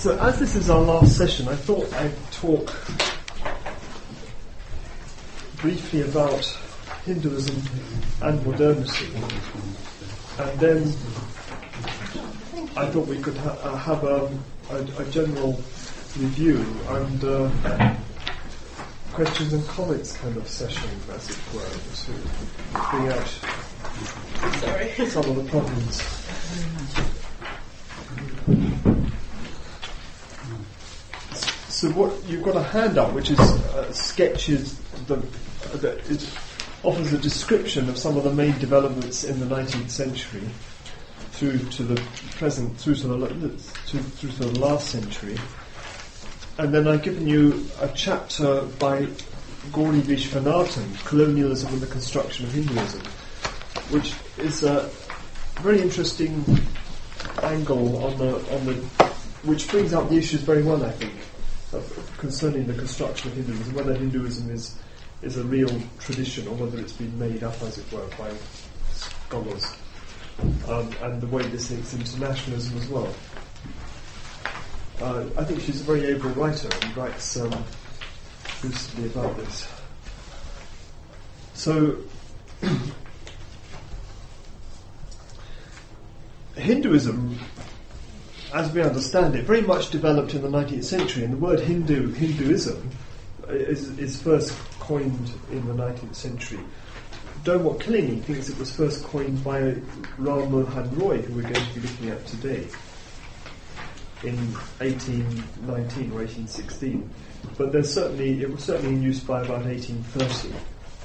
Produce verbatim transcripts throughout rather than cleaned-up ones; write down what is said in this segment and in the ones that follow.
So as this is our last session, I thought I'd talk briefly about Hinduism and modernity, and then I thought we could ha- uh, have a, a, a general review and uh, questions and comments kind of session, as it were, to bring out Sorry. some of the problems. So what you've got a handout which is uh, sketches the, uh, that it offers a description of some of the main developments in the nineteenth century through to the present, through to the to, through to the last century, and then I've given you a chapter by Gauri Vishwanathan, Colonialism and the Construction of Hinduism, which is a very interesting angle on the on the which brings out the issues very well, I think, concerning the construction of Hinduism, whether Hinduism is is a real tradition or whether it's been made up, as it were, by scholars, um, and the way this links into nationalism as well. Uh, I think she's a very able writer and writes um, lucidly about this. So, Hinduism, as we understand it, very much developed in the nineteenth century, and the word Hindu, Hinduism, is, is first coined in the nineteenth century. Dermot Killingly thinks it was first coined by Ram Mohan Roy, who we're going to be looking at today, in eighteen nineteen or eighteen sixteen. But there's certainly it was certainly in use by about eighteen thirty.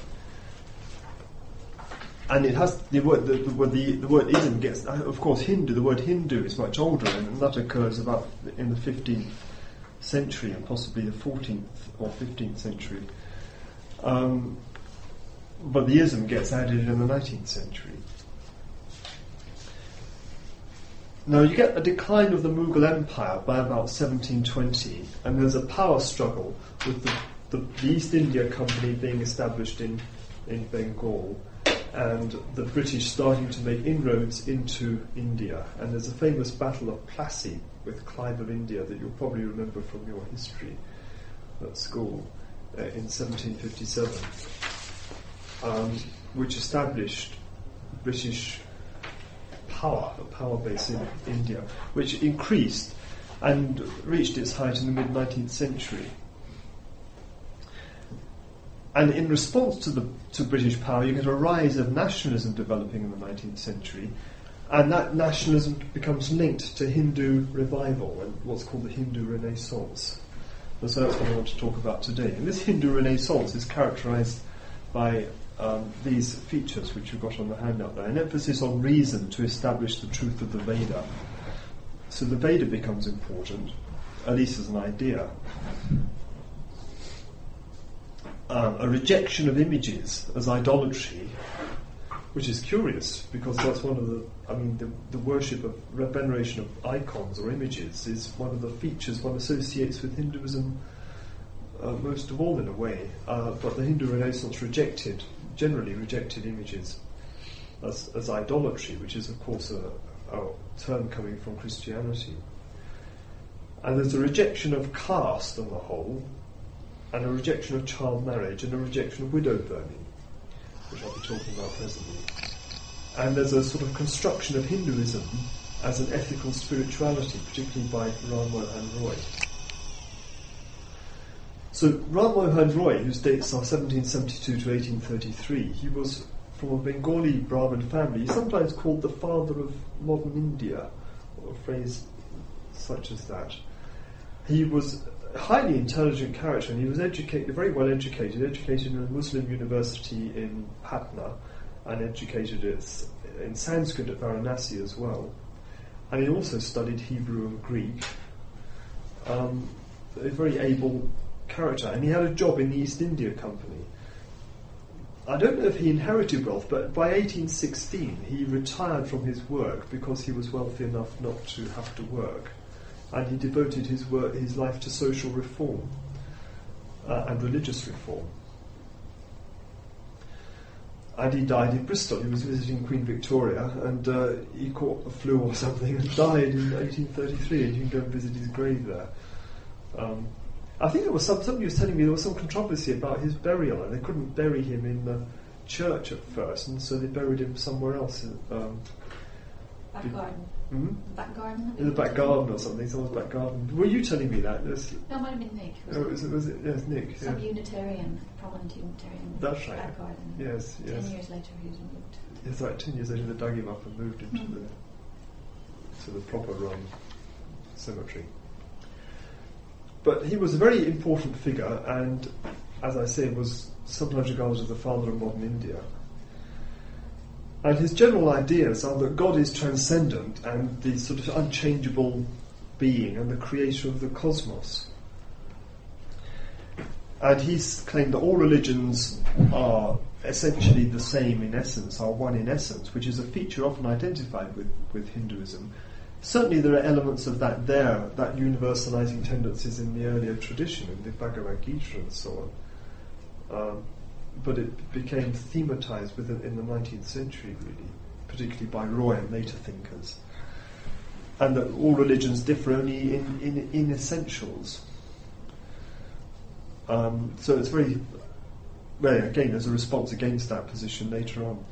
And it has the word the, the, the, the word ism gets, of course, Hindu. The word Hindu is much older, and that occurs about in the fifteenth century and possibly the fourteenth or fifteenth century. Um, but the ism gets added in the nineteenth century. Now you get a decline of the Mughal Empire by about seventeen twenty, and there's a power struggle with the, the, the East India Company being established in, in Bengal, and the British starting to make inroads into India. And there's a famous Battle of Plassey with Clive of India that you'll probably remember from your history at school uh, in seventeen fifty-seven, um, which established British power, a power base in India, which increased and reached its height in the mid-nineteenth century. And in response to the to British power, you get a rise of nationalism developing in the nineteenth century, and that nationalism becomes linked to Hindu revival and what's called the Hindu Renaissance. And so that's what I want to talk about today. And this Hindu Renaissance is characterized by um, these features which you've got on the handout there: an emphasis on reason to establish the truth of the Veda. So the Veda becomes important, at least as an idea. Um, a rejection of images as idolatry, which is curious because that's one of the, I mean, the, the worship of veneration of icons or images is one of the features one associates with Hinduism uh, most of all, in a way. Uh, but the Hindu Renaissance rejected, generally rejected images as, as idolatry, which is of course a, a term coming from Christianity. And there's a rejection of caste on the whole, and a rejection of child marriage, and a rejection of widow burning, which I'll be talking about presently. And there's a sort of construction of Hinduism as an ethical spirituality, particularly by Ram Mohan Roy. So Ram Mohan Roy, whose dates are seventeen seventy-two to eighteen thirty-three, he was from a Bengali Brahmin family. He's sometimes called the father of modern India, or a phrase such as that. He was a highly intelligent character, and he was educated, very well educated, educated in a Muslim university in Patna, and educated in Sanskrit at Varanasi as well. And he also studied Hebrew and Greek. Um, a very able character, and he had a job in the East India Company. I don't know if he inherited wealth, but by eighteen sixteen he retired from his work because he was wealthy enough not to have to work. And he devoted his work, his life to social reform uh, and religious reform. and he died in Bristol. He was visiting Queen Victoria, and uh, he caught the flu or something and died in eighteen thirty-three, and you can go and visit his grave there. Um, I think there was some, somebody was telling me there was some controversy about his burial, and they couldn't bury him in the church at first, and so they buried him somewhere else. In, um, back be, garden. Hmm? Back garden? In the back garden or something, someone's back garden. Were you telling me that? There's, no, it might have been Nick. Was oh, it? was it, was it? Yes, Nick. Some Yeah. Unitarian, prominent Unitarian. That's right. Back garden. Yes, yes. Ten years later he was removed. It's like ten years later they dug him up and moved him Mm. to the to the proper um, cemetery. But he was a very important figure, and as I say, was sometimes regarded as the father of modern India. And his general ideas are that God is transcendent and the sort of unchangeable being and the creator of the cosmos. And he's claimed that all religions are essentially the same in essence, are one in essence, which is a feature often identified with, with Hinduism. Certainly there are elements of that there, that universalizing tendencies in the earlier tradition, in the Bhagavad Gita and so on. Um, but it became thematized within, in the nineteenth century, really, particularly by Roy and later thinkers. And that all religions differ only in, in, in essentials. Um, so it's very, well, again, there's a response against that position later on.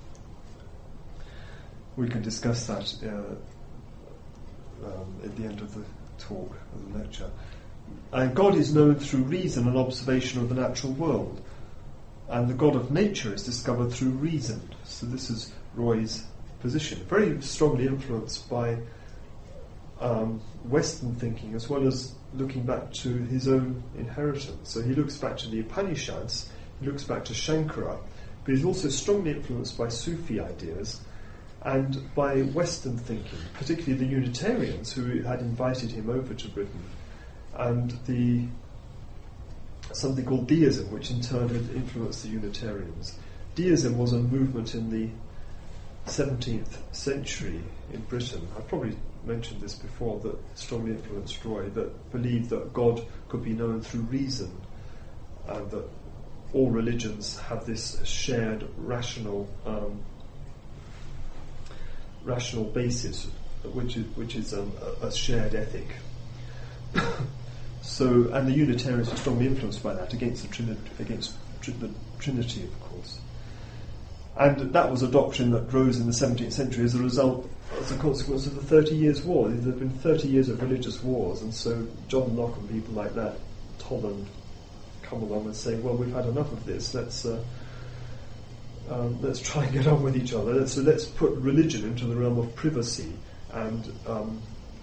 We can discuss that uh, um, at the end of the talk, of the lecture. And God is known through reason and observation of the natural world. And the God of nature is discovered through reason. So this is Roy's position, very strongly influenced by um, Western thinking, as well as looking back to his own inheritance. So he looks back to the Upanishads, he looks back to Shankara, but he's also strongly influenced by Sufi ideas and by Western thinking, particularly the Unitarians who had invited him over to Britain, and the something called deism, which in turn had influenced the Unitarians. Deism was a movement in the seventeenth century in Britain. I probably mentioned this before, that strongly influenced Roy, that believed that God could be known through reason, and that all religions have this shared rational um, rational basis, which is, which is um, a, a shared ethic. So, and the Unitarians were strongly influenced by that, against the, Trini- against tri- the Trinity, of course. And that was a doctrine that rose in the seventeenth century as a result, as a consequence of the Thirty Years' War. There had been thirty years of religious wars, and so John Locke and people like that, Toland, come along and say, well, we've had enough of this, let's uh, um, let's try and get on with each other. So let's put religion into the realm of privacy, and um,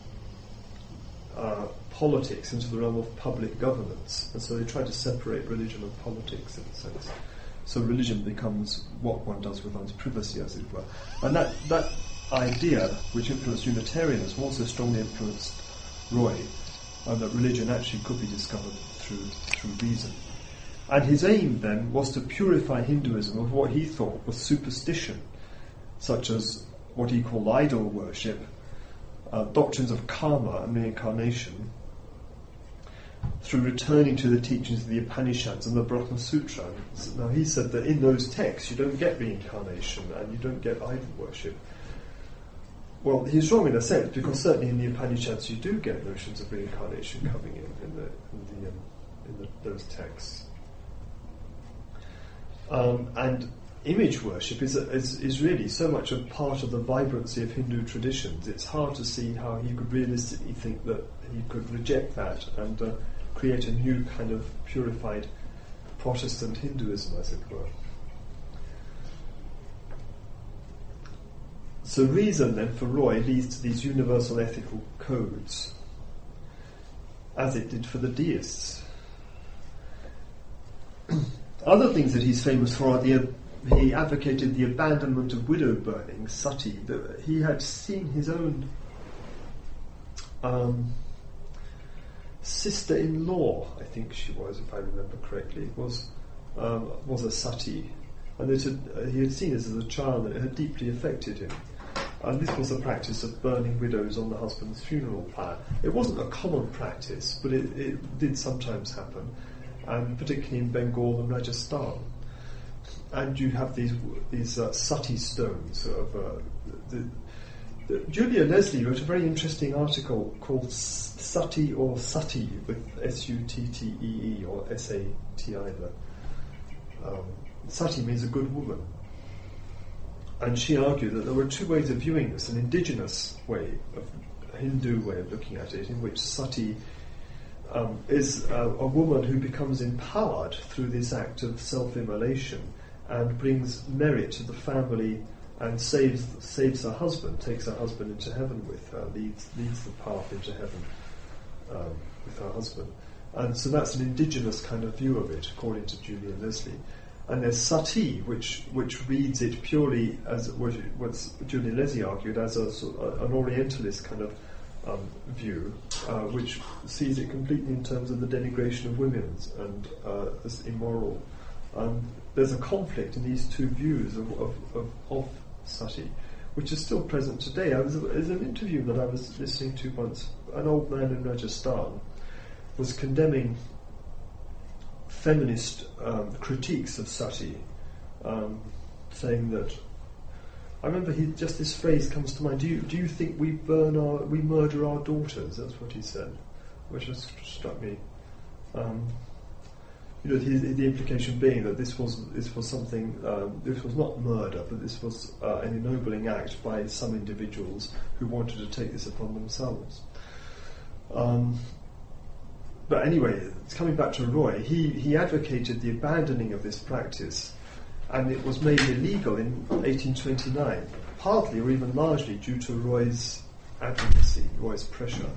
uh, politics into the realm of public governance. And so they try to separate religion and politics in a sense. So religion becomes what one does with one's privacy, as it were. And that, that idea, which influenced Unitarianism, also strongly influenced Roy, and that religion actually could be discovered through, through reason. And his aim then was to purify Hinduism of what he thought was superstition, such as what he called idol worship, uh, doctrines of karma and reincarnation, through returning to the teachings of the Upanishads and the Brahma Sutra. Now he said that in those texts you don't get reincarnation and you don't get idol worship. Well, he's wrong in a sense, because certainly in the Upanishads you do get notions of reincarnation coming in in, the, in, the, um, in the, those texts. Um, and image worship is, a, is is really so much a part of the vibrancy of Hindu traditions. It's hard to see how he could realistically think that he could reject that and uh, create a new kind of purified Protestant Hinduism, as it were. So reason then for Roy leads to these universal ethical codes, as it did for the deists. Other things that he's famous for are the he advocated the abandonment of widow burning, sati. That he had seen his own um, sister-in-law, I think she was, if I remember correctly, was um, was a sati, and it had, uh, he had seen this as a child, and it had deeply affected him. And this was a practice of burning widows on the husband's funeral pyre. It wasn't a common practice, but it, it did sometimes happen, and particularly in Bengal and Rajasthan. and you have these these uh, Sati stones. Of, uh, the, the, Julia Leslie wrote a very interesting article called S- Sati or Sati, with S U T T E E or S A T either. Um, Sati means a good woman. And she argued that there were two ways of viewing this: an indigenous way, a Hindu way of looking at it, in which Sati um, is a, a woman who becomes empowered through this act of self-immolation and brings merit to the family and saves saves her husband, takes her husband into heaven with her, leads leads the path into heaven um, with her husband. And so that's an indigenous kind of view of it, according to Julia Leslie. And there's Sati, which which reads it purely as what Julia Leslie argued as a, sort of, an Orientalist kind of um, view, uh, which sees it completely in terms of the denigration of women and uh, as immoral. Um, there's a conflict in these two views of, of, of, of Sati, which is still present today. I was there's an interview that I was listening to once. An old man in Rajasthan was condemning feminist um, critiques of Sati, um, saying that, I remember he, just this phrase comes to mind, do you, do you think we burn our, we murder our daughters? That's what he said, which has struck me. Um, you know, the, the implication being that this was this was something, um, this was not murder, but this was uh, an ennobling act by some individuals who wanted to take this upon themselves. Um, But anyway, coming back to Roy, he, he advocated the abandoning of this practice, and it was made illegal in eighteen twenty-nine, partly or even largely due to Roy's advocacy, Roy's pressure.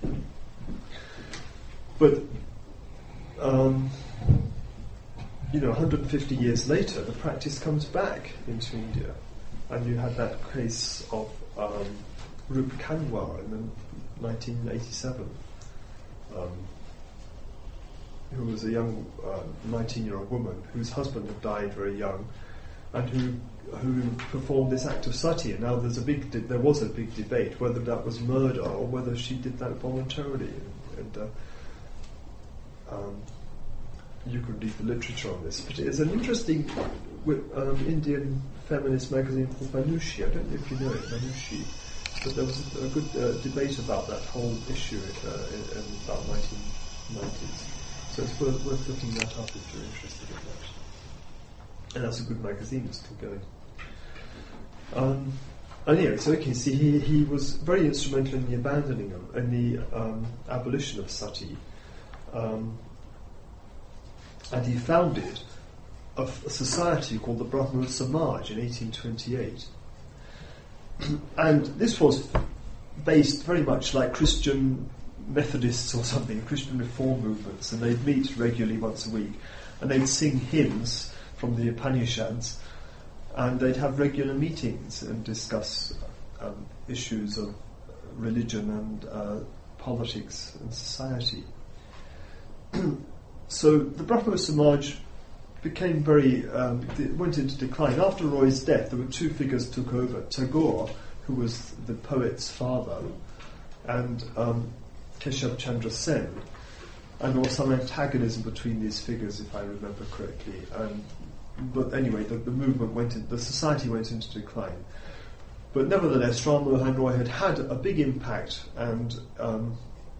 But, um, you know, one hundred fifty years later, the practice comes back into India, and you had that case of um, Rup Kanwar in the nineteen eighty-seven. Um, who was a young nineteen-year-old uh, woman whose husband had died very young, and who who performed this act of sati. And now there's a big de- there was a big debate whether that was murder or whether she did that voluntarily. And, and uh, um, you could read the literature on this, but it's an interesting um, Indian feminist magazine called Manushi. I don't know if you know it, Manushi. But there was a, a good uh, debate about that whole issue uh, in, in about nineteen nineties. So it's worth, worth looking that up if you're interested in that. And that's a good magazine, it's still going. Um, anyway, so okay, see, he, he was very instrumental in the abandoning of, in the um, abolition of sati. Um, and he founded a, a society called the Brahmo Samaj in eighteen twenty-eight. And this was based very much like Christian Methodists or something, Christian reform movements, and they'd meet regularly once a week, and they'd sing hymns from the Upanishads, and they'd have regular meetings and discuss um, issues of religion and uh, politics and society. So the Brahmo Samaj became very, um, it went into decline. After Roy's death, there were two figures took over. Tagore, who was the poet's father, and um, Keshav Chandra Sen, and there was some antagonism between these figures, if I remember correctly. And, but anyway, the, the movement went in, the society went into decline. But nevertheless, Ram Mohan Roy had had a big impact and um,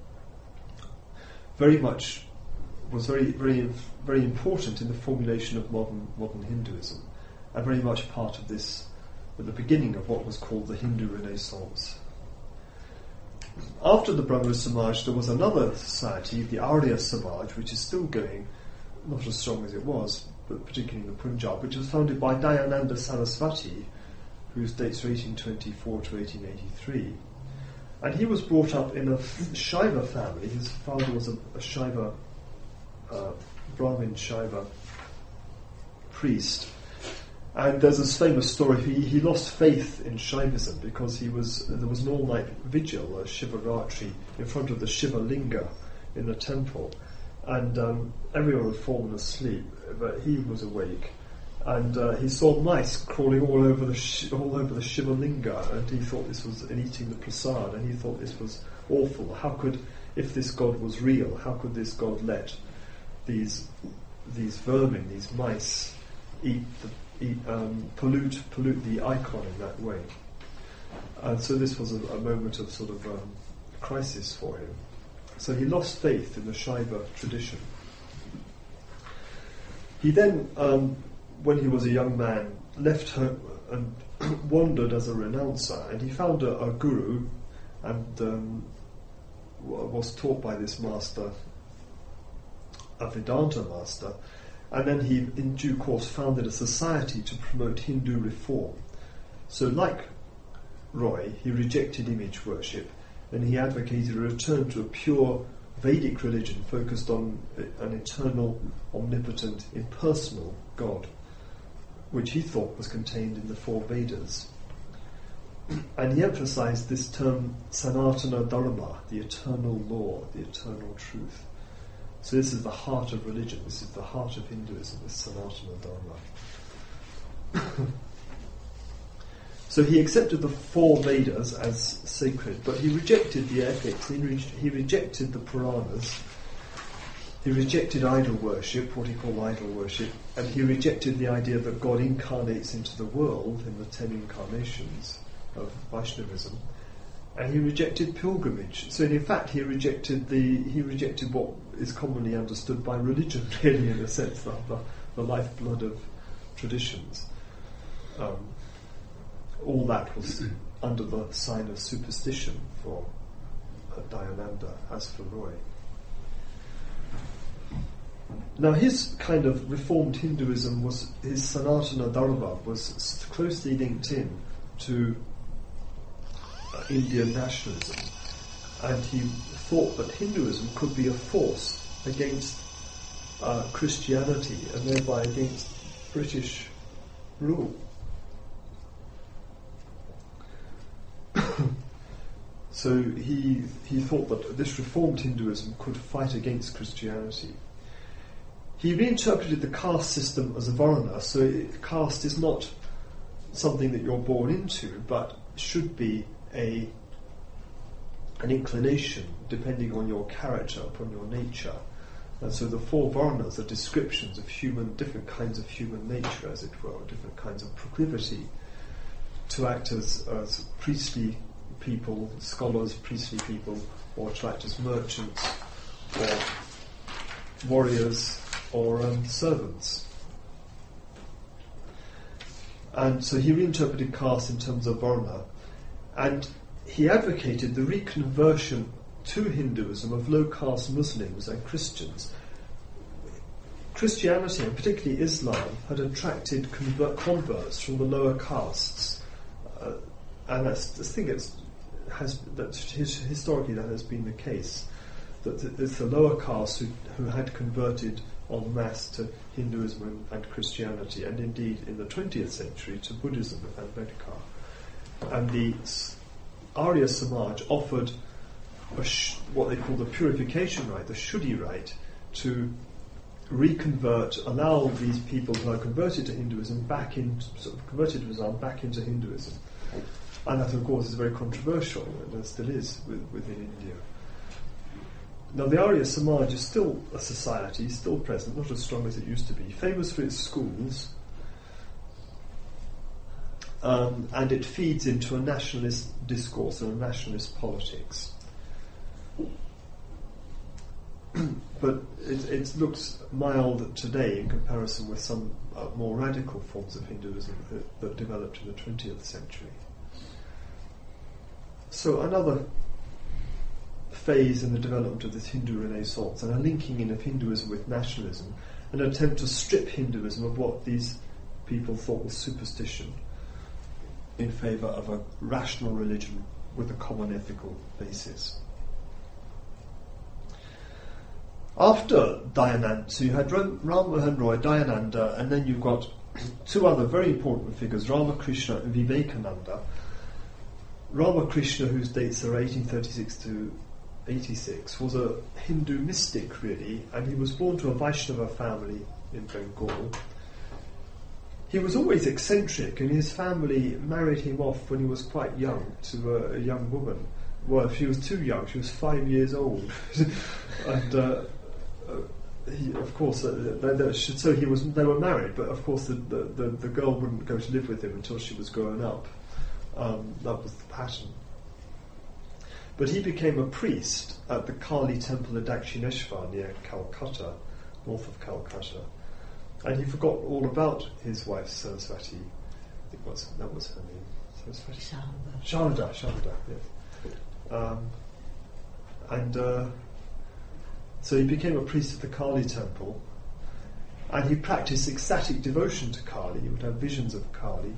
very much was very, very, very important in the formulation of modern modern Hinduism, and very much part of this, at the beginning of what was called the Hindu Renaissance. After the Brahmo Samaj, there was another society, the Arya Samaj, which is still going, not as strong as it was, but particularly in the Punjab, which was founded by Dayananda Saraswati, whose dates are eighteen twenty-four to eighteen eighty-three. And he was brought up in a Shaiva family. His father was a, a Shaiva, uh, Brahmin Shaiva priest. And there's this famous story, he, he lost faith in Shaivism because he was there was an all-night vigil, a Shivaratri, in front of the Shiva Linga in the temple. And um, everyone had fallen asleep, but he was awake. And uh, he saw mice crawling all over the sh- all over the Shiva Linga, and he thought this was, and eating the prasad, and he thought this was awful. How could, if this God was real, how could this God let these these vermin, these mice, eat, the, eat um, pollute pollute the icon in that way. And so this was a, a moment of sort of um, crisis for him. So he lost faith in the Shaiva tradition. He then, um, when he was a young man, left home and wandered as a renouncer, and he found a, a guru and um, w- was taught by this master, a Vedanta master, and then he in due course founded a society to promote Hindu reform. So like Roy, he rejected image worship, and he advocated a return to a pure Vedic religion focused on an eternal, omnipotent, impersonal God, which he thought was contained in the four Vedas. And he emphasized this term Sanatana Dharma, the eternal law, the eternal truth. So this is the heart of religion, this is the heart of Hinduism, this Sanatana Dharma. So he accepted the four Vedas as sacred, but he rejected the ethics, he, re- he rejected the Puranas, he rejected idol worship, what he called idol worship, and he rejected the idea that God incarnates into the world in the ten incarnations of Vaishnavism, and he rejected pilgrimage. So in fact he rejected the he rejected what is commonly understood by religion, really, in a sense, the, the, the lifeblood of traditions. Um, all that was under the sign of superstition for uh, Dayananda, as for Roy. Now his kind of reformed Hinduism was, his Sanatana Dharma was closely linked in to uh, Indian nationalism, and he thought that Hinduism could be a force against uh, Christianity and thereby against British rule. So he he thought that this reformed Hinduism could fight against Christianity. He reinterpreted the caste system as a varna, so it, caste is not something that you're born into, but should be a an inclination depending on your character, upon your nature. And so the four varnas are descriptions of human, different kinds of human nature, as it were, different kinds of proclivity to act as, as priestly people, scholars, priestly people, or to act as merchants, or warriors, or um, servants. And so he reinterpreted caste in terms of varna, and he advocated the reconversion to Hinduism of low-caste Muslims and Christians. Christianity, and particularly Islam, had attracted convert- converts from the lower castes, uh, and that's, I think it's has that his, historically that has been the case. That it's the lower castes who, who had converted en masse to Hinduism and, and Christianity, and indeed in the twentieth century to Buddhism and Ambedkar. And the Arya Samaj offered a sh- what they call the purification rite, the Shuddhi rite, to reconvert, allow these people who are converted to Hinduism back in, sort of converted to Islam back into Hinduism. And that, of course, is very controversial, and there still is with, within India. Now, the Arya Samaj is still a society, still present, not as strong as it used to be, famous for its schools, um, and it feeds into a nationalist discourse and a nationalist politics. But it, it looks mild today in comparison with some uh, more radical forms of Hinduism that, that developed in the twentieth century. So another phase in the development of this Hindu Renaissance, and a linking in of Hinduism with nationalism, an attempt to strip Hinduism of what these people thought was superstition in favour of a rational religion with a common ethical basis. After Dayananda, so you had Ram Mohan Roy, Dayananda, and then you've got two other very important figures, Ramakrishna and Vivekananda. Ramakrishna, whose dates are eighteen thirty-six to eighty-six, was a Hindu mystic, really, and he was born to a Vaishnava family in Bengal. He was always eccentric, and his family married him off when he was quite young to a, a young woman. Well, she was too young, she was five years old. and uh, uh, he, of course, uh, they, they should, so he was. They were married, but of course, the, the, the, the girl wouldn't go to live with him until she was grown up. Um, that was the pattern. But he became a priest at the Kali temple at Dakshineshwar near Calcutta, north of Calcutta, and he forgot all about his wife Saraswati. I think what's, that was her name. Saraswati. Sharada. Sharada. Yes. Um, and. Uh, So he became a priest of the Kali temple, and he practiced ecstatic devotion to Kali. He would have visions of Kali.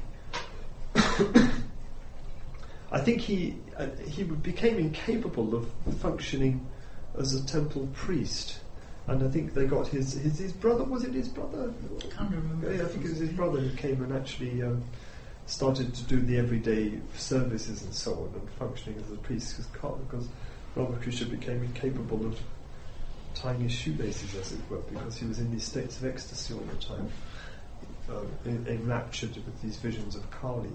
I think he uh, he became incapable of functioning as a temple priest, and I think they got his his, his brother. Was it his brother? I can't remember. Yeah, I think it was his brother who came and actually um, started to do the everyday services and so on, and functioning as a priest because Ramakrishna became incapable of tying his shoelaces, as it were, because he was in these states of ecstasy all the time, um, en- enraptured with these visions of Kali.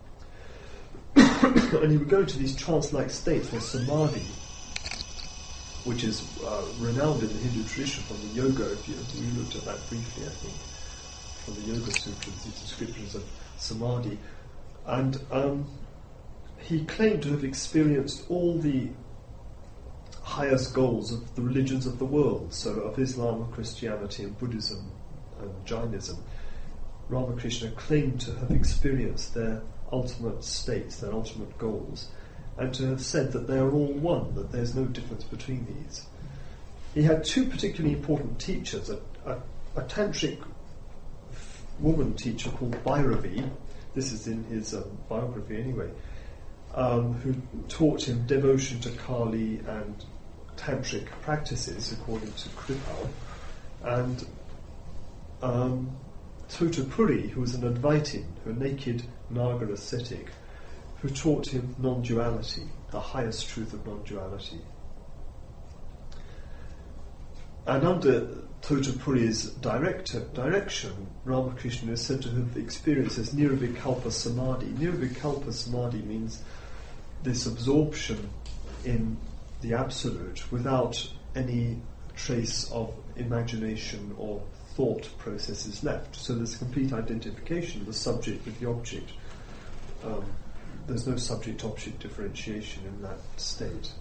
And he would go to these trance-like states, or samadhi, which is uh, renowned in the Hindu tradition from the yoga. If you, you looked at that briefly, I think, from the Yoga Sutras, these descriptions of samadhi. And um, he claimed to have experienced all the highest goals of the religions of the world, so of Islam, Christianity and Buddhism and Jainism. Ramakrishna claimed to have experienced their ultimate states, their ultimate goals, and to have said that they are all one, that there's no difference between these. He had two particularly important teachers, a, a, a tantric f- woman teacher called Bhairavi, this is in his um, biography anyway, um, who taught him devotion to Kali and tantric practices according to Kripal, and um, Totapuri, who was an Advaitin, a naked Naga ascetic, who taught him non-duality, the highest truth of non-duality. And under Totapuri's director, direction, Ramakrishna is said to have experienced this Nirvikalpa Samadhi. Nirvikalpa Samadhi means this absorption in the absolute without any trace of imagination or thought processes left. So there's complete identification of the subject with the object. Um, there's no subject-object differentiation in that state.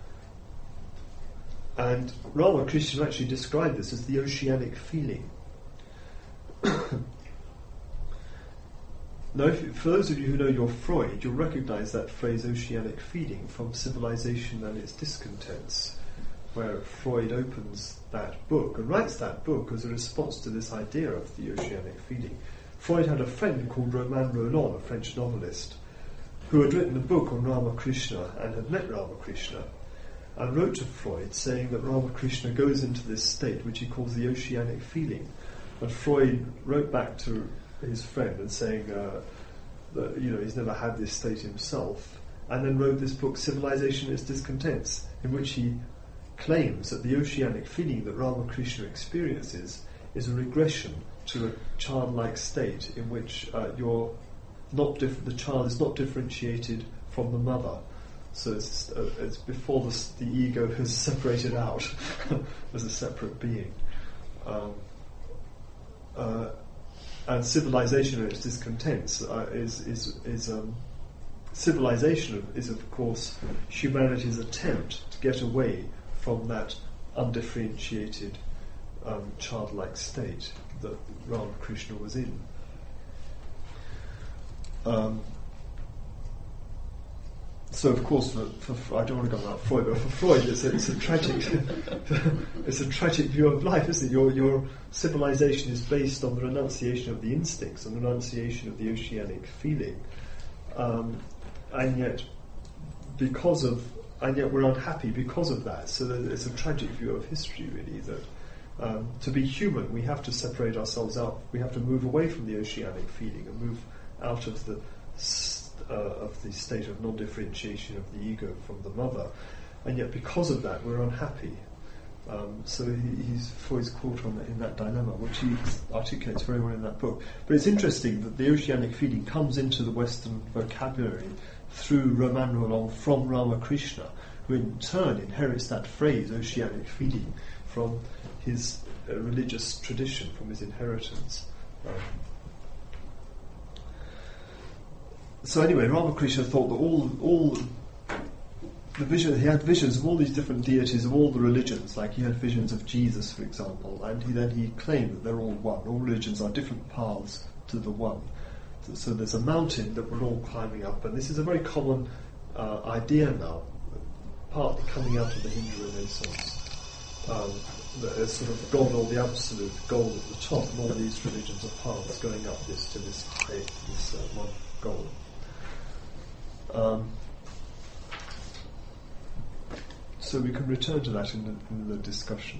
And Ramakrishna actually described this as the oceanic feeling. Now, if you, for those of you who know your Freud, you'll recognise that phrase oceanic feeling from Civilization and Its Discontents, where Freud opens that book and writes that book as a response to this idea of the oceanic feeling. Freud had a friend called Romain Rolland, a French novelist, who had written a book on Ramakrishna and had met Ramakrishna, and wrote to Freud saying that Ramakrishna goes into this state which he calls the oceanic feeling. And Freud wrote back to his friend and saying uh, that you know he's never had this state himself, and then wrote this book, Civilization and Its Discontents, in which he claims that the oceanic feeling that Ramakrishna experiences is a regression to a childlike state in which uh, you're not diff- the child is not differentiated from the mother. So it's, uh, it's before the, the ego has separated out as a separate being. Um, uh, and Civilization and Its Discontents uh, is is is um, civilization is of course humanity's attempt to get away from that undifferentiated um, childlike state that Ramakrishna was in. Um, so, of course, for, for I don't want to go about Freud, but for Freud, it's a, it's a tragic, it's a tragic view of life, isn't it? Your your civilization is based on the renunciation of the instincts and the renunciation of the oceanic feeling, um, and yet, because of, and yet we're unhappy because of that. So it's a tragic view of history, really. That um, to be human, we have to separate ourselves out. We have to move away from the oceanic feeling and move out of the uh, of the state of non-differentiation of the ego from the mother, and yet because of that we're unhappy. Um, so he, he's Freud's caught on in that dilemma, which he articulates very well in that book. But it's interesting that the oceanic feeling comes into the Western vocabulary through Romain Rolland from Ramakrishna, who in turn inherits that phrase oceanic feeling from his a religious tradition, from his inheritance. Um, so anyway, Ramakrishna thought that all all the vision he had visions of all these different deities of all the religions. Like he had visions of Jesus, for example, and he then he claimed that they're all one. All religions are different paths to the one. So, so there's a mountain that we're all climbing up, and this is a very common uh, idea now, partly coming out of the Hindu Renaissance. Um, There's sort of God, or the absolute goal at the top, and all these religions are paths going up this to this high, this uh, one goal. Um, so we can return to that in the, in the discussion.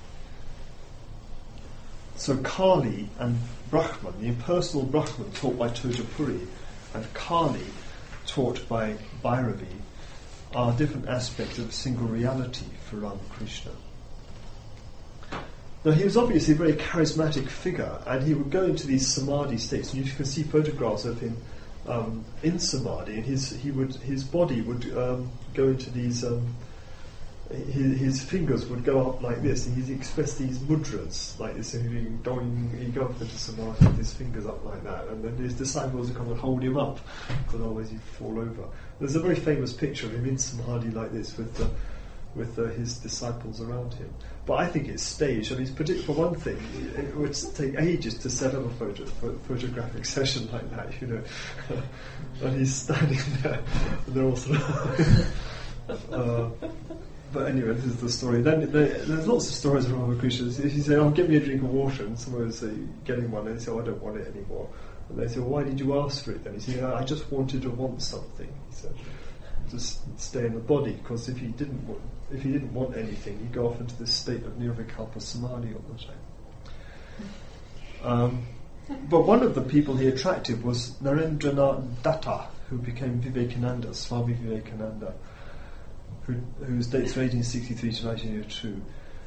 So Kali and Brahman, the impersonal Brahman taught by Tojapuri, and Kali taught by Bhairavi, are different aspects of a single reality for Ramakrishna. Now, he was obviously a very charismatic figure, and he would go into these samadhi states, and you can see photographs of him um, in samadhi, and his he would his body would um, go into these, um, his, his fingers would go up like this, and he'd express these mudras like this, and he'd go, he'd go up into samadhi with his fingers up like that, and then his disciples would come and hold him up, because otherwise he'd fall over. There's a very famous picture of him in samadhi like this, with the with uh, his disciples around him. But I think it's staged. I mean, it's partic- for one thing, it would take ages to set up a photo, pho- photographic session like that, you know. And he's standing there, and they're all sort of... uh, but anyway, this is the story. Then there, there's lots of stories of Ramakrishna. If you say, oh, give me a drink of water, and someone will say, getting one, and they say, oh, I don't want it anymore. And they say, well, why did you ask for it then? He said, I just wanted to want something, he said. Just stay in the body, because if he didn't want, if he didn't want anything, he'd go off into this state of nirvikalpa samadhi all the time. Um, but one of the people he attracted was Narendranath Datta, who became Vivekananda, Swami Vivekananda, who, whose dates from eighteen sixty-three to nineteen oh two.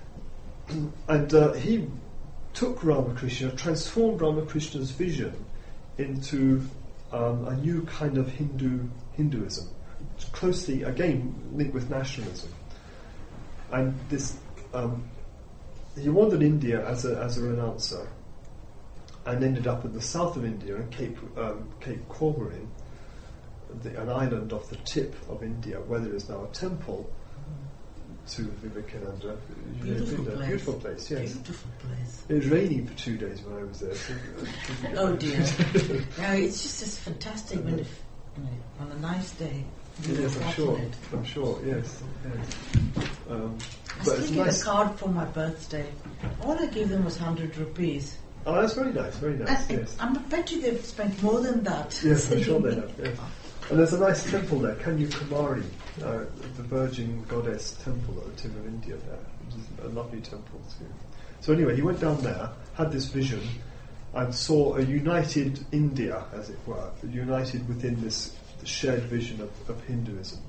And uh, he took Ramakrishna, transformed Ramakrishna's vision into um, a new kind of Hindu Hinduism, closely, again, linked with nationalism. And this, um, he wandered India as a as a renouncer, and ended up in the south of India, in Cape um, Cape Comorin, the, an island off the tip of India, where there is now a temple to Vivekananda. Beautiful place. Beautiful place, yes. Beautiful place. It was raining for two days when I was there. So oh dear. No, it's just as fantastic when, if, you know, on a nice day. Yes, I'm sure. I'm sure. Yes. yes. Um, I but still it's get nice. a card for my birthday. All I gave them was hundred rupees. Oh, that's very nice. Very nice. And Yes. I bet you they've spent more than that. Yes, I'm sure they have. Yes. And there's a nice temple there, Kanyakumari, uh, the Virgin Goddess temple at the tip of India there, which is a lovely temple too. So anyway, he went down there, had this vision, and saw a united India, as it were, united within this shared vision of, of Hinduism.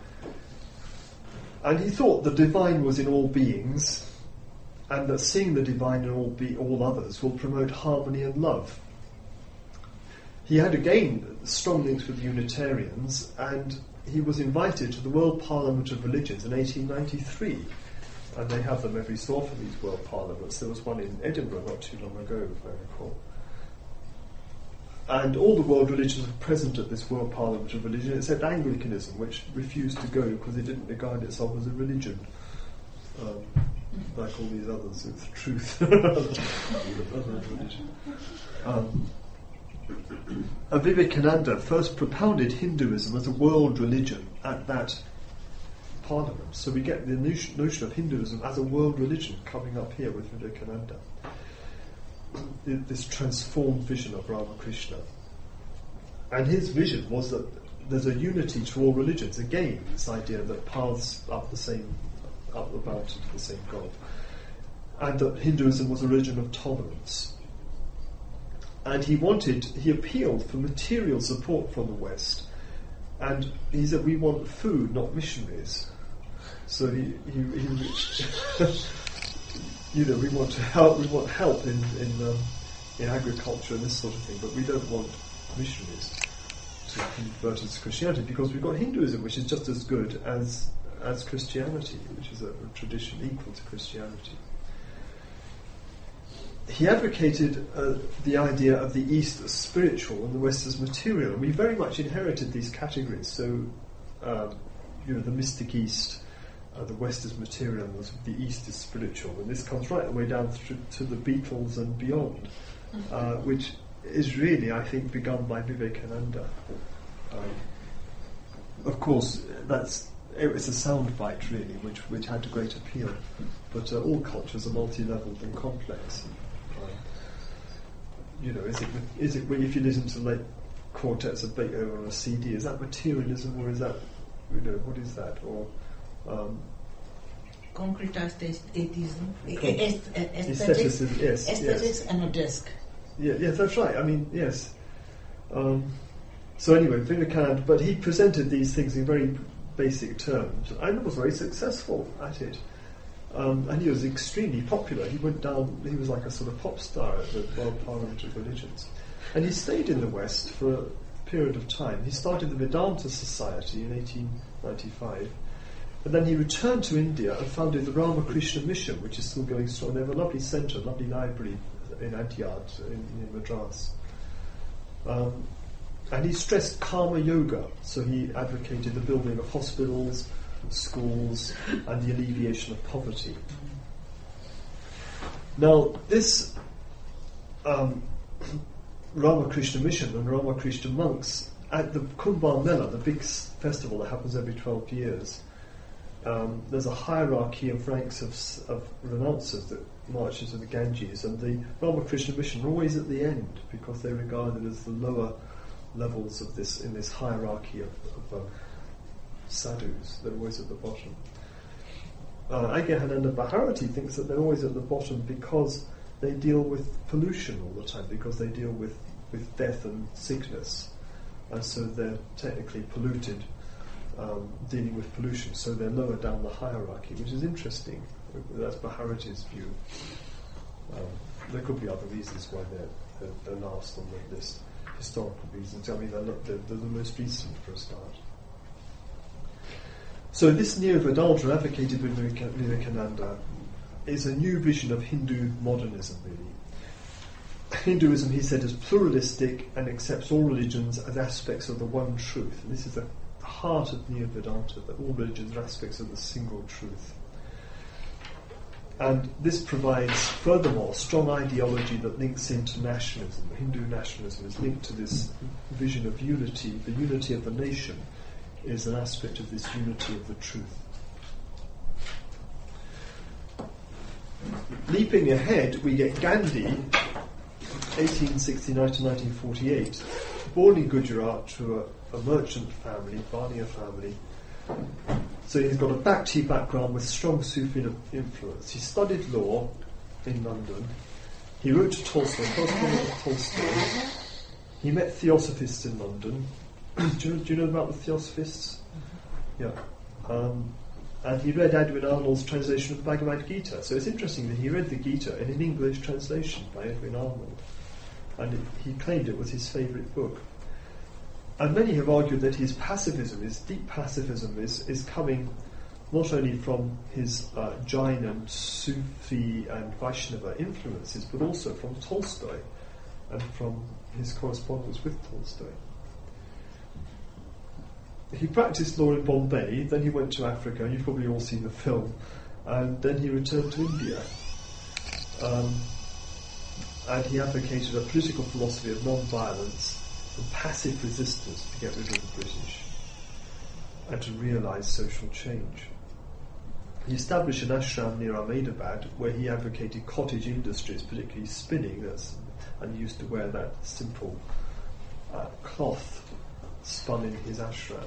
And he thought the divine was in all beings, and that seeing the divine in all, be, all others will promote harmony and love. He had again strong links with Unitarians, and he was invited to the World Parliament of Religions in eighteen ninety-three. And they have them every so often, these World Parliaments. There was one in Edinburgh not too long ago, if I recall. And all the world religions were present at this World Parliament of Religion, except Anglicanism, which refused to go because it didn't regard itself as a religion, um, like all these others, it's truth. Other religion. Um, and Vivekananda first propounded Hinduism as a world religion at that parliament. So we get the notion of Hinduism as a world religion coming up here with Vivekananda. This transformed vision of Ramakrishna. And his vision was that there's a unity to all religions. Again, this idea that paths up the same, up the mountain to the same God. And that Hinduism was a religion of tolerance. And he wanted, he appealed for material support from the West. And he said, we want food, not missionaries. So he, he, he you know, we want to help. We want help in in, um, in agriculture and this sort of thing, but we don't want missionaries to convert us to Christianity, because we've got Hinduism, which is just as good as as Christianity, which is a, a tradition equal to Christianity. he advocated uh, the idea of the East as spiritual and the West as material. And we very much inherited these categories. So, um, you know, the mystic East, uh, the West is material, and the East is spiritual. And this comes right the way down through to the Beatles and beyond, uh, which is really, I think, begun by Vivekananda. Um, of course, that's it was a soundbite, really, which which had a great appeal. But uh, all cultures are multi-leveled and complex. Um, you know, is it is it if you listen to like quartets of Beethoven on a C D, is that materialism or is that, you know, what is that? Or um, concretized atheism, Con- aesthetics, aestheticism, yes, aesthetics, yes. and a desk. Yeah, yes, that's right. I mean, yes. Um, so anyway, Vivekananda, but he presented these things in very basic terms, and was very successful at it. Um, and he was extremely popular. He went down, he was like a sort of pop star at the World Parliament of Religions. And he stayed in the West for a period of time. He started the Vedanta Society in eighteen ninety-five, and then he returned to India and founded the Ramakrishna Mission, which is still going strong. They have a lovely centre, lovely library in Antiyat, in, in Madras. Um, and he stressed karma yoga, so he advocated the building of hospitals, schools, and the alleviation of poverty. Now, this um, Ramakrishna Mission and Ramakrishna monks, at the Kumbh Mela, the big s- festival that happens every twelve years, um, there's a hierarchy of ranks of, s- of renouncers that marches to the Ganges, and the Ramakrishna Mission are always at the end because they're regarded as the lower levels of this in this hierarchy of, of uh, sadhus. They're always at the bottom. Uh, Agyahananda Bharati thinks that they're always at the bottom because they deal with pollution all the time, because they deal with, with death and sickness, and so they're technically polluted, um, dealing with pollution, so they're lower down the hierarchy, which is interesting. That's Bharati's view. Um, there could be other reasons why they're, they're, they're last on the list, historical reasons. I mean, they're, not, they're, they're the most recent for a start. So this Neo-Vedanta advocated by Vivekananda is a new vision of Hindu modernism, really. Hinduism, he said, is pluralistic and accepts all religions as aspects of the one truth. And this is the heart of Neo-Vedanta, that all religions are aspects of the single truth. And this provides, furthermore, strong ideology that links into nationalism. Hindu nationalism is linked to this vision of unity. The unity of the nation is an aspect of this unity of the truth. Leaping ahead, we get Gandhi, eighteen sixty-nine to nineteen forty-eight, born in Gujarat to a, a merchant family, Bania family. So he's got a Bhakti background with strong Sufi influence. He studied law in London. He wrote to Tolstoy, corresponded with Tolstoy. He met theosophists in London. do, you, do you know about the theosophists? Yeah. Um, and he read Edwin Arnold's translation of the Bhagavad Gita. So it's interesting that he read the Gita in an English translation by Edwin Arnold. And it, he claimed it was his favourite book. And many have argued that his pacifism, his deep pacifism, is, is coming not only from his uh, Jain and Sufi and Vaishnava influences, but also from Tolstoy and from his correspondence with Tolstoy. He practiced law in Bombay, then he went to Africa, you've probably all seen the film, and then he returned to India. Um, and he advocated a political philosophy of non-violence and passive resistance to get rid of the British and to realise social change. He established an ashram near Ahmedabad where he advocated cottage industries, particularly spinning, that's, and he used to wear that simple uh, cloth spun in his ashram.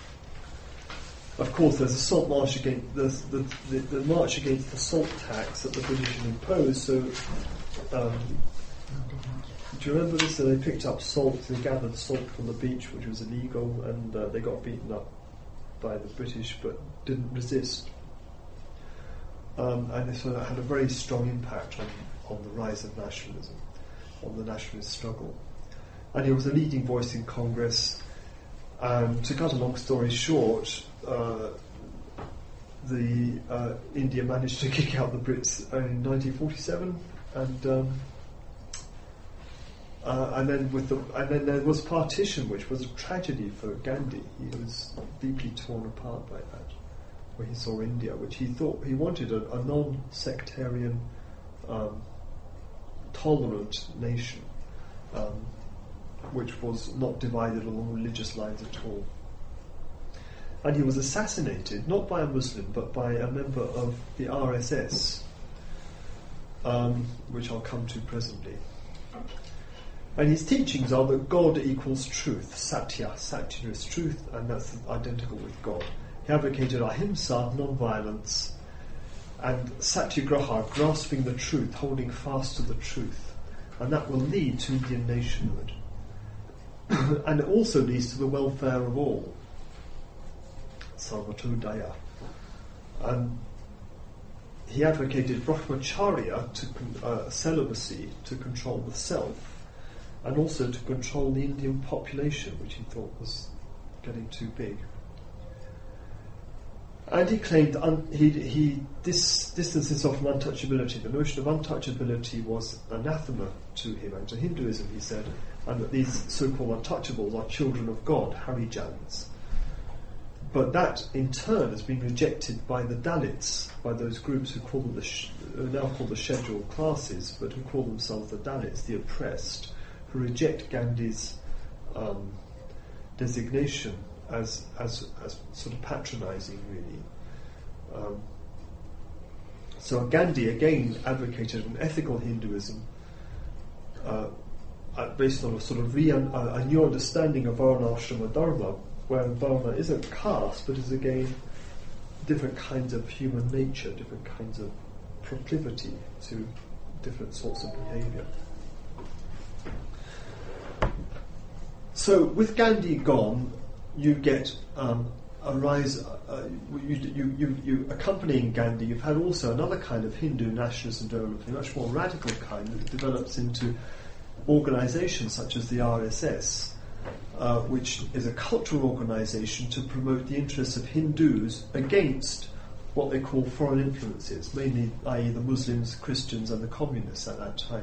Of course, there's a salt march against the, the, the, the march against the salt tax that the British had imposed. So, um, do you remember this? So they picked up salt. They gathered salt from the beach, which was illegal, and uh, they got beaten up by the British, but didn't resist. Um, and so that had a very strong impact on, on the rise of nationalism, on the nationalist struggle. And he was a leading voice in Congress. Um, to cut a long story short, uh, the uh, India managed to kick out the Brits in nineteen forty-seven, and um, uh, and then with the and then there was partition, which was a tragedy for Gandhi. He was deeply torn apart by that, where he saw India, which he thought he wanted a, a non-sectarian, um, tolerant nation, um, which was not divided along religious lines at all. And he was assassinated, not by a Muslim, but by a member of the R S S, um, which I'll come to presently. And his teachings are that God equals truth, satya. Satya is truth, and that's identical with God. He advocated ahimsa, non-violence, and satyagraha, grasping the truth, holding fast to the truth. And that will lead to Indian nationhood. And it also leads to the welfare of all. Sarvatodaya. And he advocated brahmacharya, to con- uh, celibacy, to control the self, and also to control the Indian population, which he thought was getting too big. And he claimed un- he, he dis- distanced himself from untouchability. The notion of untouchability was anathema to him and to Hinduism, he said, and that these so-called untouchables are children of God, Harijans. But that, in turn, has been rejected by the Dalits, by those groups who call them the sh- are now called the scheduled classes, but who call themselves the Dalits, the oppressed, who reject Gandhi's um, designation as, as as sort of patronising, really. Um, so Gandhi again advocated an ethical Hinduism uh, uh, based on a sort of re- uh, a new understanding of Varnashrama Dharma, where Varna isn't caste, but is again different kinds of human nature, different kinds of proclivity to different sorts of behaviour. So with Gandhi gone, you get um, a rise. Uh, you, you, you, you accompanying Gandhi, you've had also another kind of Hindu nationalism developing, a much more radical kind that develops into organisations such as the R S S. Uh, which is a cultural organisation to promote the interests of Hindus against what they call foreign influences, mainly, that is the Muslims, Christians and the communists at that time.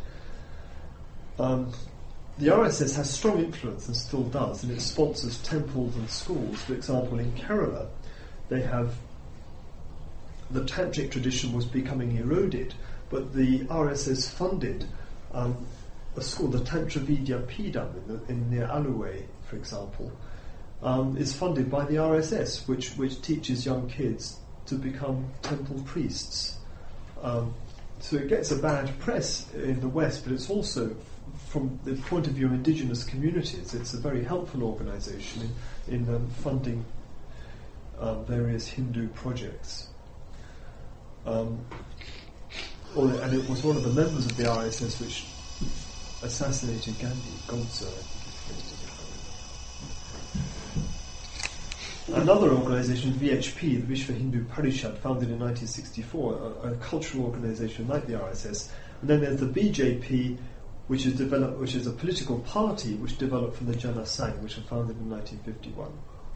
Um, the R S S has strong influence and still does, and it sponsors temples and schools. For example, in Kerala, they have the tantric tradition was becoming eroded, but the R S S funded um, a school, the Tantra Vidya Peedam in, the, in near Aluway, for example, um, is funded by the R S S, which which teaches young kids to become temple priests. Um, so it gets a bad press in the West, but it's also, from the point of view of indigenous communities, it's a very helpful organisation in, in um, funding um, various Hindu projects. Um, or, and it was one of the members of the R S S which assassinated Gandhi, Godse, I think it was. Another organisation, V H P, the Vishva Hindu Parishad, founded in nineteen sixty-four, a, a cultural organisation like the R S S. And then there's the B J P, which is developed, which is a political party which developed from the Jana Sangh, which was founded in nineteen fifty-one.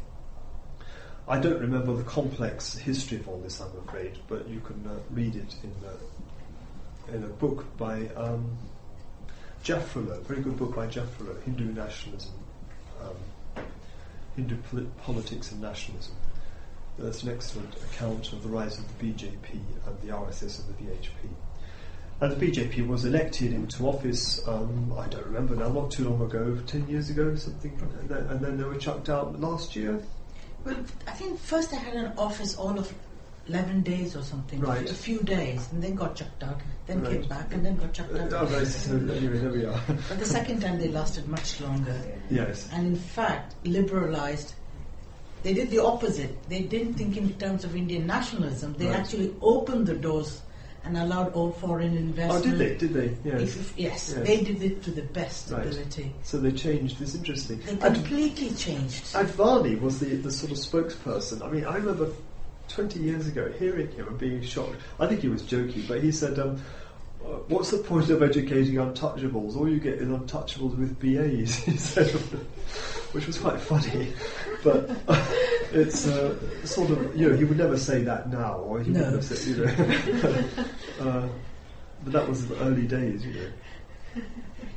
I don't remember the complex history of all this, I'm afraid, but you can uh, read it in uh, in a book by Um, Jafrullah, very good book by Jafrullah, Hindu Nationalism, um, Hindu poli- Politics and Nationalism. That's an excellent account of the rise of the B J P and the R S S and the V H P. And the B J P was elected into office, um, I don't remember now, not too long ago, ten years ago, something, and then, and then they were chucked out last year. Well, I think first they had an office all of eleven days or something, Right. a few days, and then got chucked out, then Right. came back, and then got chucked out. Uh, oh, right, so anyway, there we are. But the second time they lasted much longer, Yes. and in fact liberalised. They did the opposite. They didn't think in terms of Indian nationalism. They Right. actually opened the doors and allowed all foreign Oh, investment. did they? Did they? Yes. If, if, yes, Yes. they did it to the best Right. ability. So they changed. It's interesting. They And completely changed. Advani was the, the sort of spokesperson. I mean, I remember twenty years ago hearing him and being shocked. I think he was joking, but he said, um, uh, what's the point of educating untouchables? All you get is untouchables with B As, he said, which was quite funny. But uh, it's uh, sort of, you know, he would never say that now, or he No. wouldn't have said, you know. uh, but that was the early days, you know.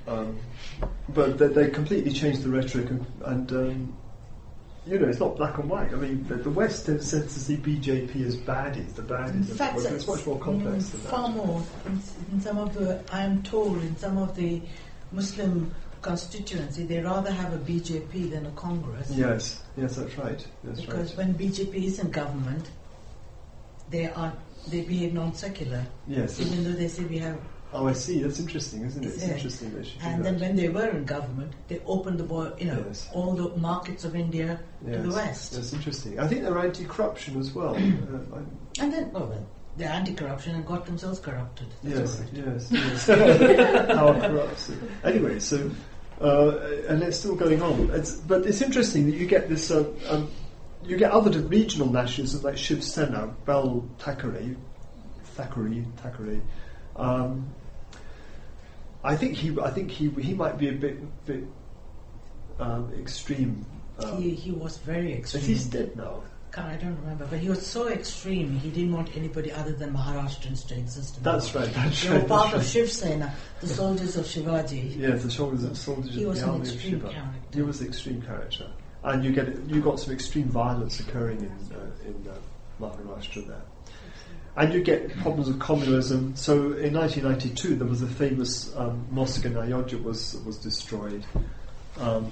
Um, but they, they completely changed the rhetoric, and, and um, you know, it's not black and white. I mean, the, the West tends to see B J P as baddies, the baddies. In fact, it's, it's much more complex mm, than far that. more. In, in some of the, I am told, in some of the Muslim constituency, they rather have a B J P than a Congress. Yes, yes, that's right. That's because right. when B J P is in government, they are they behave non-secular. Yes. Even though they say we have. Oh, I see. That's interesting, isn't it? It's Yeah. interesting they should do And that. then when they were in government, they opened the boy, you know, Yes. all the markets of India yes. to the West. That's interesting. I think they're anti-corruption as well. uh, I, And then, oh well, they're anti-corruption and got themselves corrupted. That's Yes, all right. yes, yes. Power corrupts. Anyway, so uh, and it's still going on. It's, but it's interesting that you get this. Uh, um, you get other regional nationalism like Shiv Sena, Bal Thackeray, Thackeray, Thackeray. Um, I think he. I think he. He might be a bit, bit um, extreme. Um, He, he was very but extreme. he's dead now. God, I don't remember, but he was so extreme. He didn't want anybody other than Maharashtrians to exist. In That's the world. right. That's They right. were part that's of right. Shiv Sena, the soldiers of Shivaji. Yes, the shoulders of soldiers He of was the an army of extreme Shiva. character. He was an extreme character, and you get you got some extreme violence occurring in uh, in uh, Maharashtra there, and you get problems of communalism. So in nineteen ninety-two, there was a famous um, mosque in Ayodhya was was destroyed, um,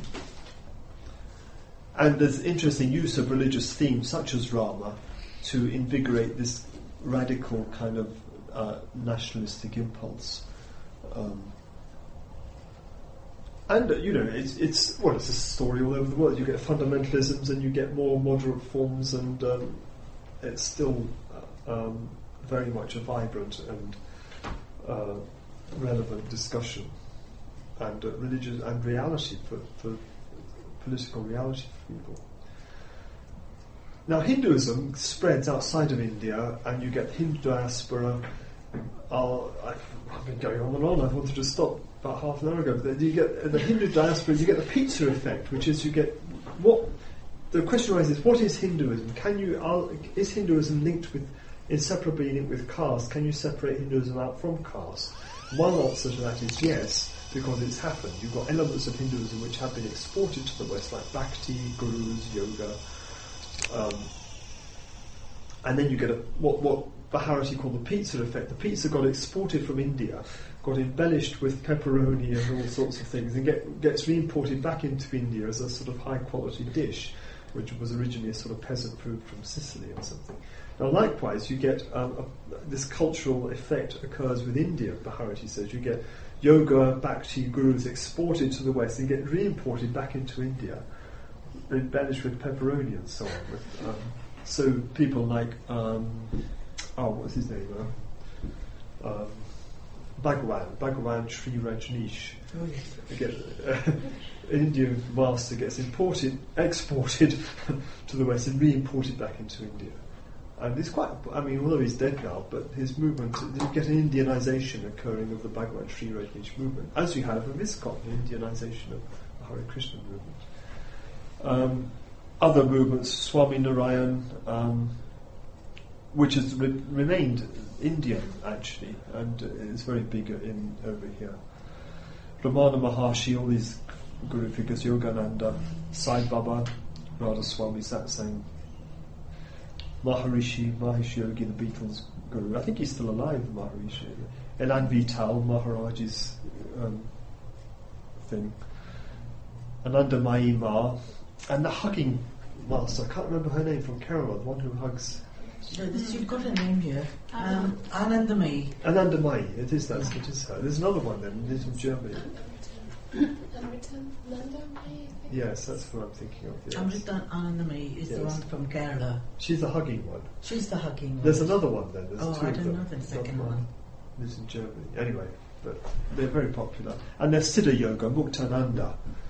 and there's interesting use of religious themes such as Rama to invigorate this radical kind of uh, nationalistic impulse. Um, And uh, you know, it's it's well, it's a story all over the world. You get fundamentalisms, and you get more moderate forms, and um, it's still uh, um, very much a vibrant and uh, relevant discussion, and uh, religious and reality for, for political reality for people. Now, Hinduism spreads outside of India, and you get Hindu diaspora. I'll, I've, I've been going on and on. I wanted to stop about half an hour ago. But you get the Hindu diaspora. You get the pizza effect, which is you get what the question arises: what is Hinduism? Can you are, is Hinduism linked with inseparably linked with caste? Can you separate Hinduism out from caste? One answer to that is yes, because it's happened. You've got elements of Hinduism which have been exported to the West, like bhakti, gurus, yoga, um, and then you get a, what what Bharati called the pizza effect. The pizza got exported from India, got embellished with pepperoni and all sorts of things, and get, gets re-imported back into India as a sort of high-quality dish, which was originally a sort of peasant food from Sicily or something. Now, likewise, you get um, a, this cultural effect occurs with India. Bharati says you get yoga, bhakti, gurus exported to the West and get re-imported back into India, embellished with pepperoni and so on. With, um, so people like um, oh, what's his name? Uh, um, Bhagwan, Bhagwan Sri Rajneesh. Oh, yes. Again, uh, an Indian master gets imported, exported to the West and re-imported back into India. And it's quite, I mean, although he's dead now, but his movement, you get an Indianization occurring of the Bhagwan Sri Rajneesh movement, as you had of a ISKCON, the Indianization of the Hare Krishna movement. Um, other movements, Swami Narayan, um, which has re- remained Indian actually, and uh, is very big in over here. Ramana Maharshi, all these guru figures, Yogananda, Sai Baba, Radha Swami Satsang, Maharishi, Mahesh Yogi, the Beatles guru. I think he's still alive, Maharishi. Elan Vital, Maharaj's um, thing. Ananda Mayi Ma, and the hugging master. I can't remember her name, from Kerala, the one who hugs. No, this, you've got a name here. Um, Anandamayi. Ananda Mayi, it is that, it is her. There's another one then, it's from Germany. Amrita Nanda Mai, I think. Yes, that's what I'm thinking of. Yes. Amrita Anandamayi is the Yes. one from Kerala. She's the hugging one. She's the hugging one. There's another one then. There's Oh, two I of don't them. know the Not second one. one. Lives in Germany. Anyway, but they're very popular. And there's Siddha Yoga, Muktananda,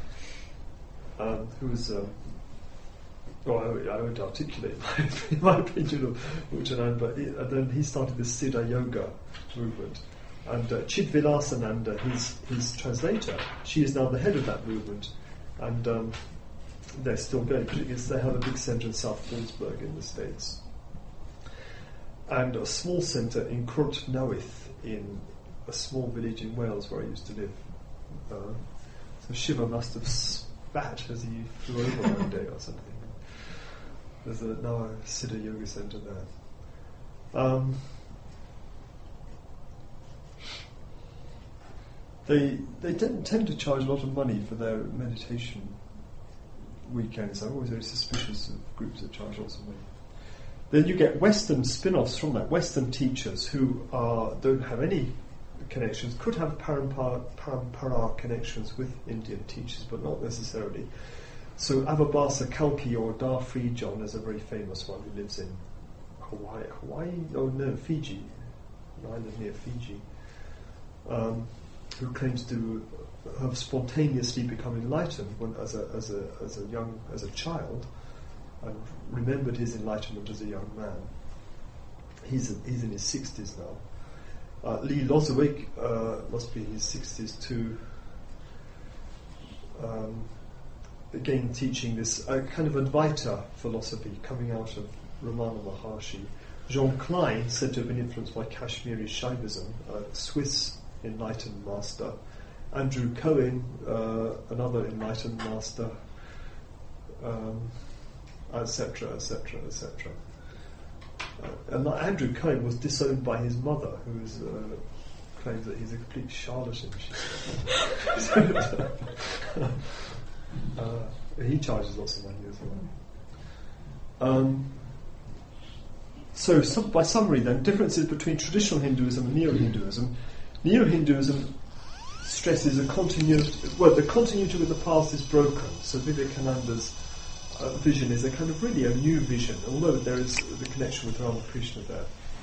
um, who was. Um, well, I, I won't articulate my, my opinion of Muktananda, but he, and then he started this Siddha Yoga movement. And uh, Chidvilasananda, his his translator, she is now the head of that movement, and um, they're still going. Because they have a big centre in South Fallsburg in the States, and a small centre in Crwrt Newydd, in a small village in Wales where I used to live. Uh, so Shiva must have spat as he flew over one day or something. There's a, now a Siddha Yoga Center there. Um, they they tend, tend to charge a lot of money for their meditation weekends. I'm always very suspicious of groups that charge lots of money. Then you get Western spin-offs from that, Western teachers who are, don't have any connections, could have parampara, parampara connections with Indian teachers, but not necessarily. So Avabhasa Kalki or Dar Frijon is a very famous one who lives in Hawaii, Hawaii? Oh no, Fiji, an island near Fiji, um, who claims to have spontaneously become enlightened when, as a as a as a young as a child, and remembered his enlightenment as a young man. He's a, he's in his sixties now. Uh, Lee Losewig uh, must be in his sixties too. Um, again, teaching this uh, kind of Advaita philosophy coming out of Ramana Maharshi. Jean Klein, said to have been influenced by Kashmiri Shaivism, a Swiss enlightened master. Andrew Cohen, uh, another enlightened master, um, et cetera, et cetera, et cetera. And Andrew Cohen was disowned by his mother, who is, uh, claims that he's a complete charlatan. uh, he charges lots of money as well. Um, so, some, by summary then, differences between traditional Hinduism and Neo-Hinduism. Neo-Hinduism stresses a continuity, well, the continuity with the past is broken, so Vivekananda's uh, vision is a kind of really a new vision, although there is the connection with Ramakrishna there.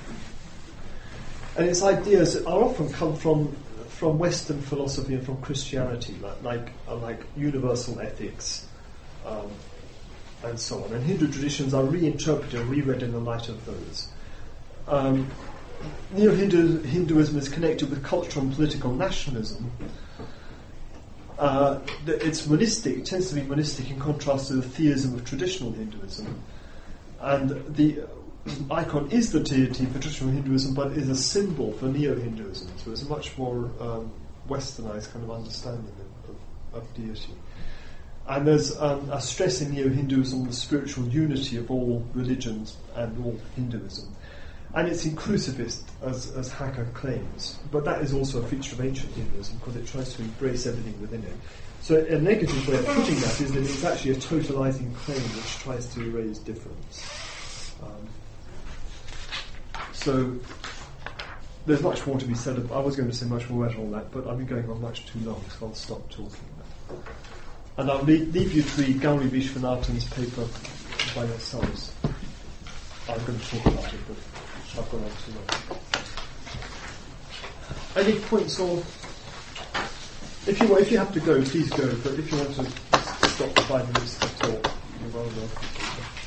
And its ideas are often come from from Western philosophy and from Christianity, like like, uh, like universal ethics, um, and so on. And Hindu traditions are reinterpreted and reread in the light of those. Um, Neo-Hindu Hinduism is connected with cultural and political nationalism. Uh, the, it's monistic, it tends to be monistic in contrast to the theism of traditional Hinduism. And the icon is the deity for traditional Hinduism, but is a symbol for Neo-Hinduism. So it's a much more um, westernized kind of understanding of, of, of deity. And there's um, a stress in Neo-Hinduism on the spiritual unity of all religions and all Hinduism. And it's inclusivist, as, as Hacker claims. But that is also a feature of ancient Hinduism, because it tries to embrace everything within it. So a negative way of putting that is that it's actually a totalizing claim which tries to erase difference. Um, so there's much more to be said. About, I was going to say much more about all that, but I've been going on much too long, so I'll stop talking now. And I'll leave, leave you to read Gauri Vishwanathan's paper by yourselves. I'm going to talk about it, but I've gone on too long. Any points or... If you if you have to go, please go, but if you want to stop for five minutes to talk, you're well welcome.